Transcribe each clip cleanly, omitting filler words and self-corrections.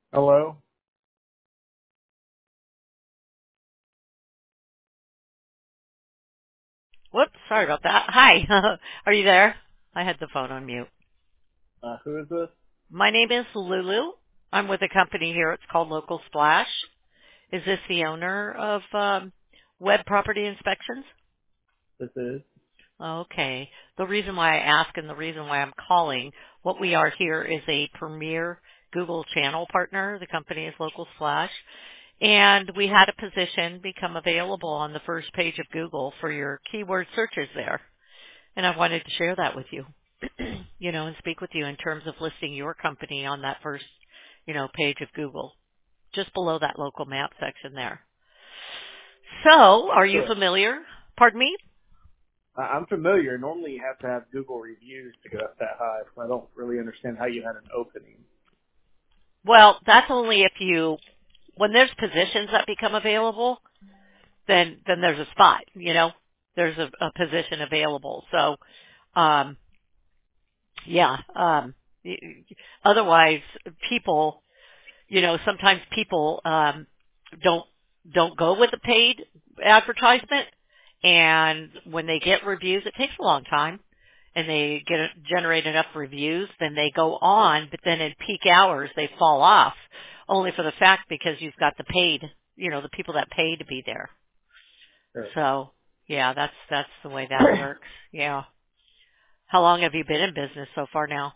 Hello? Whoops, sorry about that. Hi, are you there? I had the phone on mute. Who is this? My name is Lulu. I'm with a company here. It's called Local Splash. Is this the owner of Web Property Inspections? This is. Okay. The reason why I ask and the reason why I'm calling, what we are here is a premier Google channel partner. The company is Local Splash. And we had a position become available on the first page of Google for your keyword searches there. And I wanted to share that with you, and speak with you in terms of listing your company on that first, page of Google, just below that local map section there. So, are you Sure. familiar? Pardon me? I'm familiar. Normally you have to have Google reviews to go up that high, so I don't really understand how you had an opening. Well, that's only when there's positions that become available, then there's a spot, there's a position available. So, um, yeah, y- otherwise people sometimes people don't don't go with the paid advertisement, and when they get reviews, it takes a long time, and they generate enough reviews, then they go on, but then in peak hours they fall off, only for the fact because you've got the paid, the people that pay to be there. Sure. So yeah, that's the way that works. Yeah. How long have you been in business so far now?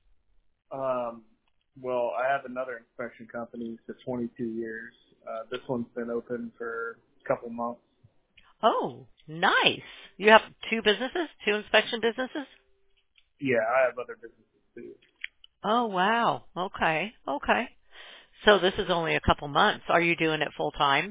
Um, well, I have another inspection company for 22 years. This one's been open for a couple months. Oh, nice. You have two inspection businesses? Yeah, I have other businesses too. Oh, wow. Okay. Okay. So this is only a couple months. Are you doing it full time?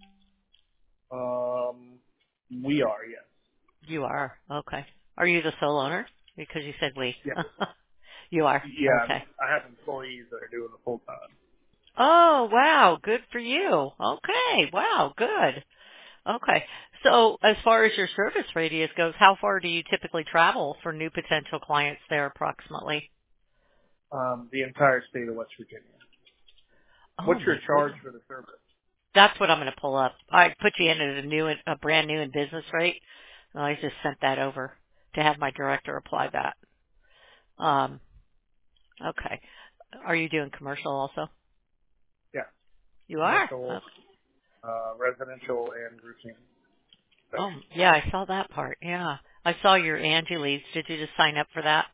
We are, yes. You are. Okay. Are you the sole owner? Because you said we. Yeah. You are. Yeah, Okay. I have employees that are doing it full time. Oh, wow. Good for you. Okay. Wow. Good. Okay. So as far as your service radius goes, how far do you typically travel for new potential clients there approximately? The entire state of West Virginia. Oh What's your my charge goodness. for the service? That's what I'm going to pull up. I put you in at a brand new in business rate. I just sent that over to have my director apply that. Um, okay. Are you doing commercial also? Yeah, You are. commercial, residential, and roofing Oh, inspection. yeah, I saw that part. Yeah. I saw your Angie leads. Did you just sign up for that?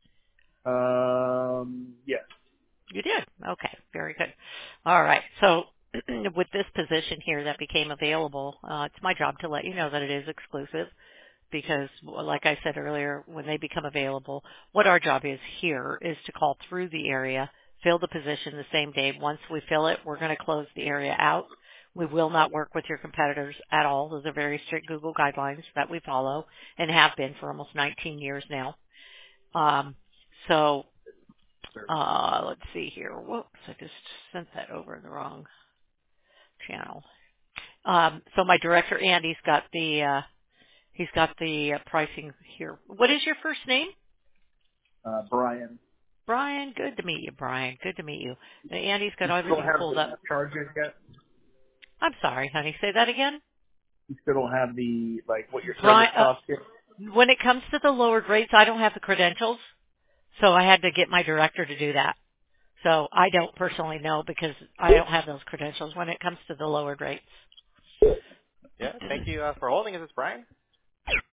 Yes. You did. Okay. Very good. All right. So with this position here that became available, it's my job to let you know that it is exclusive. Because like I said earlier, when they become available, what our job is here is to call through the area, fill the position the same day. Once we fill it, we're going to close the area out. We will not work with your competitors at all. Those are very strict Google guidelines that we follow and have been for almost 19 years now. Um, so Sir. let's see here. Whoops, I just sent that over in the wrong channel. So my director Andy's got the pricing here. What is your first name? Brian. Brian. Good to meet you, Brian. Good to meet you. Andy's got You still don't everything have pulled the up. charges yet? I'm sorry, honey. Say that again. You still don't have the, like, what your service Brian, cost yet? when it comes to the lowered rates, I don't have the credentials, so I had to get my director to do that. So I don't personally know because I don't have those credentials when it comes to the lowered rates. Yeah. Thank you for holding. Is this Brian?